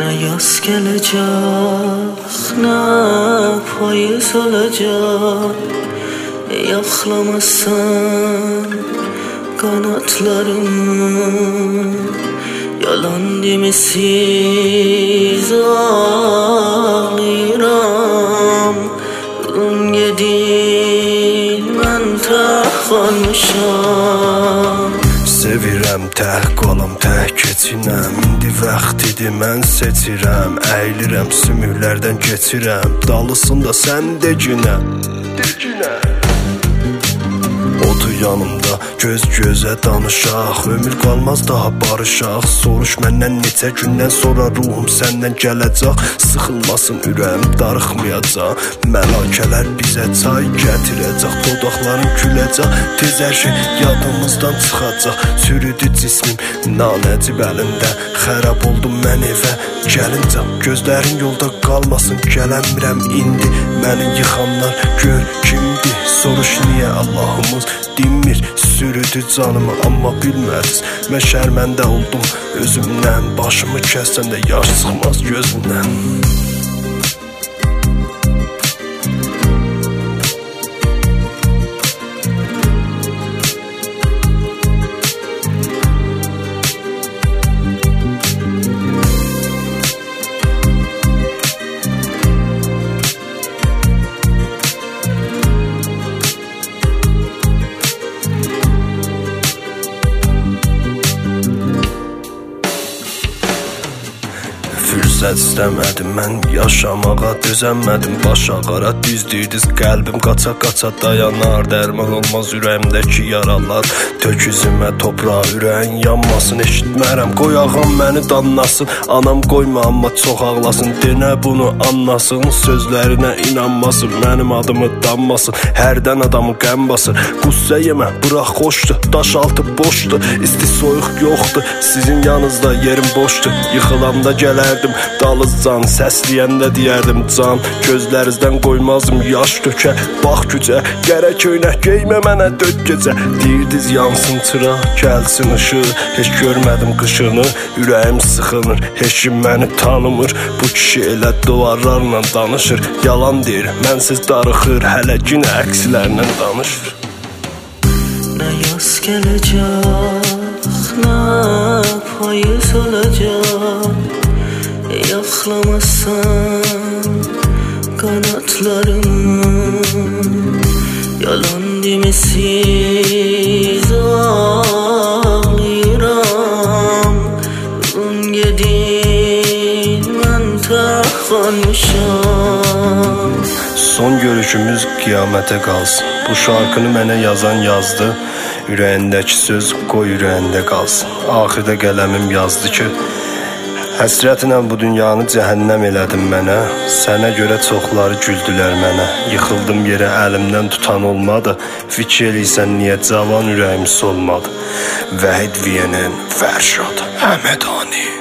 Ne yaz gelecek, ne payız olacak. Yaklamazsan kanatlarımı, yalan demesiz ağlayıram. Gün gedil mən tək qalmışam. Sevirəm, tək qalam, tək keçinəm. İndi vaxtidir, mən seçirəm. Əyilirəm, sümüklərdən keçirəm. Dalısında sən de günə. Otur yanımda, göz gözə danışaq. Ömür qalmaz daha barışaq. Soruş məndən neçə gündən sonra ruhum səndən gələcək. Sıxılmasın ürəyim, darıxmayacaq. Məlakələr bizə çay gətirəcək. Dodaqlarım küləcək, tez hər şey yadımızdan çıxacaq. Sürüdü cismim, nanəcib əlində. Xərab oldum mən evə gəlincə. Gözlərin yolda qalmasın, gələnmirəm indi. Məni yıxanlar gör kimdir. Soruş niyə Allahımız dinmir. Sürüdü canımı amma bilmədiz. Mən şərməndə oldum özümdən. Başımı kəssən də yaş çıxmaz gözümdən. Fürsət istəmədim, mən yaşamağa dözənmədim. Baş ağara düzdüydüz, qəlbim qaça-qaça dayanar. Dərman olmaz ürəyimdəki yaralar. Tök üzümə toprağa, ürəyin yanmasın. Eşitmərəm, qoy ağam məni danlasın. Anam qoyma, amma çox ağlasın. Denə bunu anlasın, sözlərinə inanmasın. Mənim adımı danmasın, hərdən adamı qəm basır. Qussə yemə, bıraq xoşdur, daş altı boşdur. İsti soyuq yoxdur, sizin yanınızda yerim boşdur. Yıxılanda gələrdim, dalızcan, səsləyəndə deyərdim can. Gözlərinizdən qoymazım yaş dökə. Bax gücə, gərək köynək geymə mənə död gecə. Deyirdiz yansın çıraq, gəlsin ışıq. Heç görmədim qışını, ürəyim sıxınır. Heç kim məni tanımır, bu kişi elə duvarlarla danışır. Yalan deyir, mənsiz darıxır, hələ gün əksilərlə danışır. Ne yaz gelecek, ne payız olacak. Yaklamazsan kanatlarımı, yalan demesiz ağlayıram. Gün gedil mən tək qalmışam. Son görüşümüz qiyamətə qalsın. Bu şarkını mənə yazan yazdı. Ürəyindəki söz qoy ürəyində qalsın. Axirdə qələmim yazdı ki, həsrətinlə bu dünyanı cəhənnəm elədim mənə. Sənə görə çoxları güldülər mənə. Yıxıldım yerə, əlimdən tutan olmadı. Fikir eləysən niyə cavan ürəyim solmadı. Vəhid Viyenen, Fərşad Həmədani.